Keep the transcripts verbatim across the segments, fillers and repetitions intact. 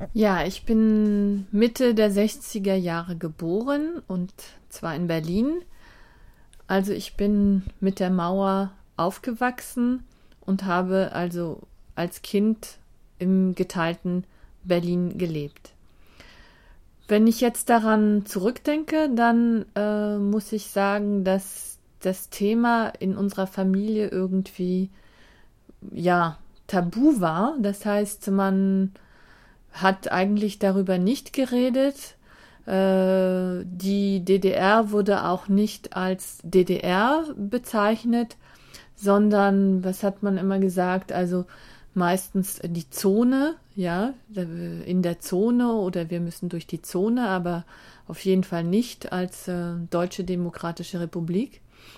Ja, ich bin Mitte der sechziger Jahre geboren und zwar in Berlin. Also ich bin mit der Mauer aufgewachsen und habe also als Kind im geteilten Berlin gelebt. Wenn ich jetzt daran zurückdenke, dann äh, muss ich sagen, dass das Thema in unserer Familie irgendwie, ja, tabu war. Das heißt, man hat eigentlich darüber nicht geredet. Äh, die D D R wurde auch nicht als D D R bezeichnet, sondern, was hat man immer gesagt, also meistens die Zone, ja, in der Zone oder wir müssen durch die Zone, aber auf jeden Fall nicht als äh, Deutsche Demokratische Republik.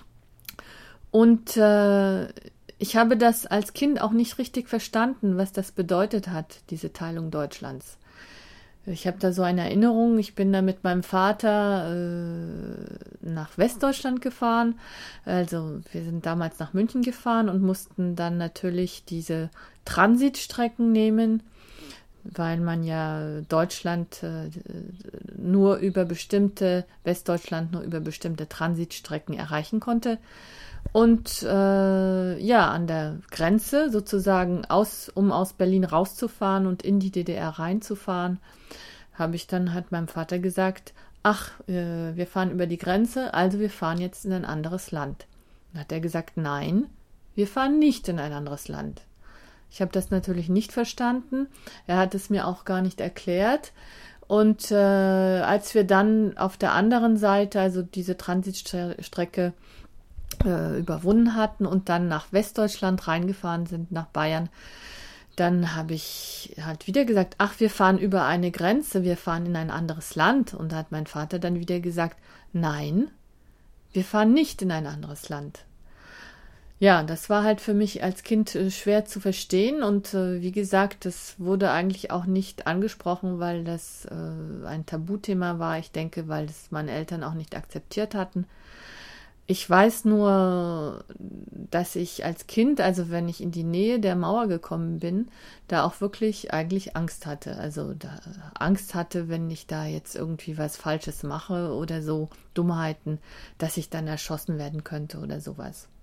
Und äh, ich habe das als Kind auch nicht richtig verstanden, was das bedeutet hat, diese Teilung Deutschlands. Ich habe da so eine Erinnerung, ich bin da mit meinem Vater äh, nach Westdeutschland gefahren. Also wir sind damals nach München gefahren und mussten dann natürlich diese Transitstrecken nehmen, weil man ja Deutschland äh, nur über bestimmte, Westdeutschland nur über bestimmte Transitstrecken erreichen konnte. Und äh, ja, an der Grenze sozusagen, aus, um aus Berlin rauszufahren und in die D D R reinzufahren, habe ich dann, hat meinem Vater gesagt, ach, äh, wir fahren über die Grenze, also wir fahren jetzt in ein anderes Land. Dann hat er gesagt, nein, wir fahren nicht in ein anderes Land. Ich habe das natürlich nicht verstanden. Er hat es mir auch gar nicht erklärt. Und äh, als wir dann auf der anderen Seite, also diese Transitstrecke, äh, überwunden hatten und dann nach Westdeutschland reingefahren sind, nach Bayern, dann habe ich halt wieder gesagt, ach, wir fahren über eine Grenze, wir fahren in ein anderes Land. Und da hat mein Vater dann wieder gesagt, nein, wir fahren nicht in ein anderes Land. Ja, das war halt für mich als Kind äh, schwer zu verstehen und äh, wie gesagt, das wurde eigentlich auch nicht angesprochen, weil das äh, ein Tabuthema war. Ich denke, weil es meine Eltern auch nicht akzeptiert hatten. Ich weiß nur, dass ich als Kind, also wenn ich in die Nähe der Mauer gekommen bin, da auch wirklich eigentlich Angst hatte. Also da Angst hatte, wenn ich da jetzt irgendwie was Falsches mache oder so Dummheiten, dass ich dann erschossen werden könnte oder sowas.